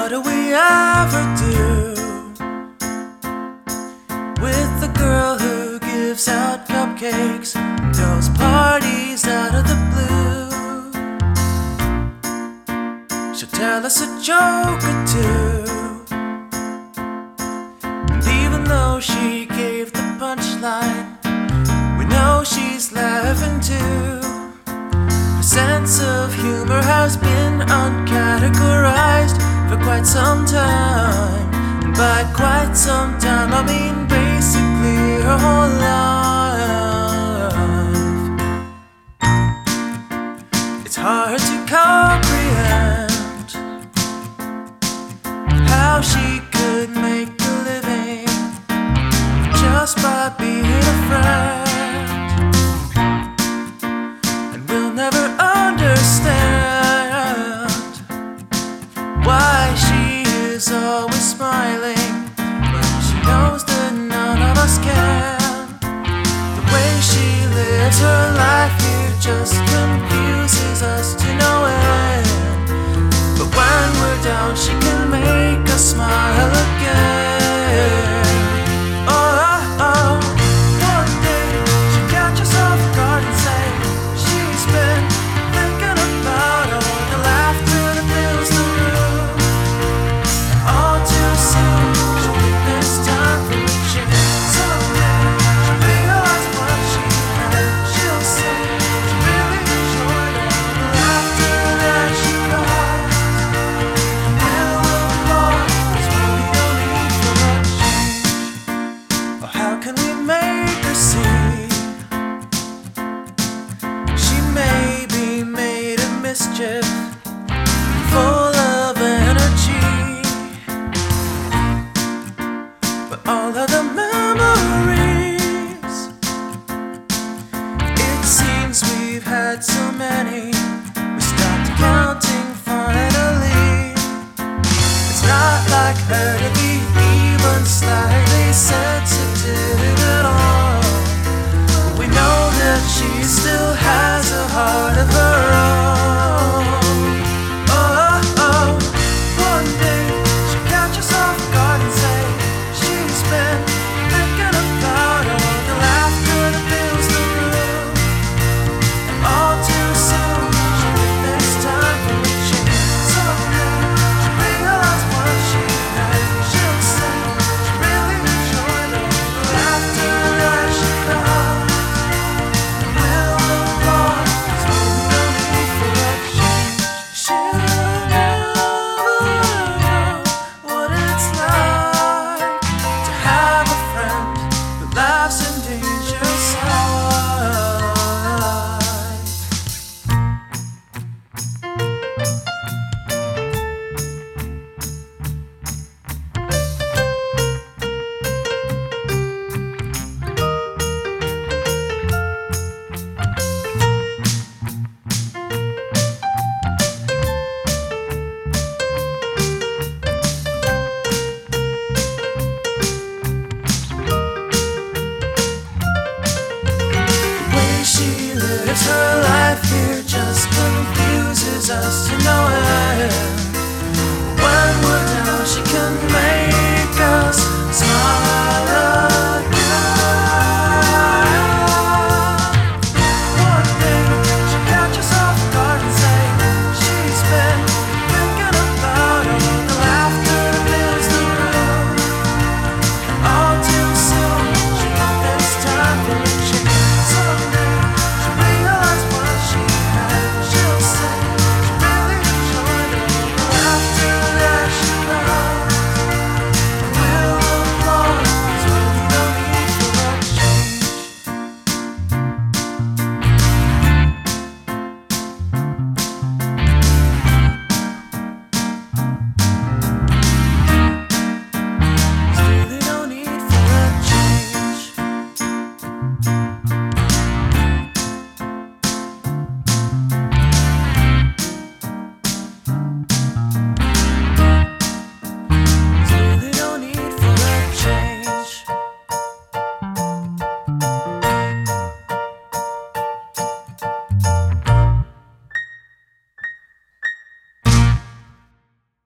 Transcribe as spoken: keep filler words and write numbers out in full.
What do we ever do with the girl who gives out cupcakes, throws parties out of the blue? She'll tell us a joke or two, and even though she gave the punchline, we know she's laughing too. Her sense of humor has been uncategorized for quite some time, and by quite some time I mean basically her whole life. It's hard to comprehend how she could make a living just by being a friend, and we'll never understand why she is always smiling when she knows that none of us can. The way she lives her life here just confuses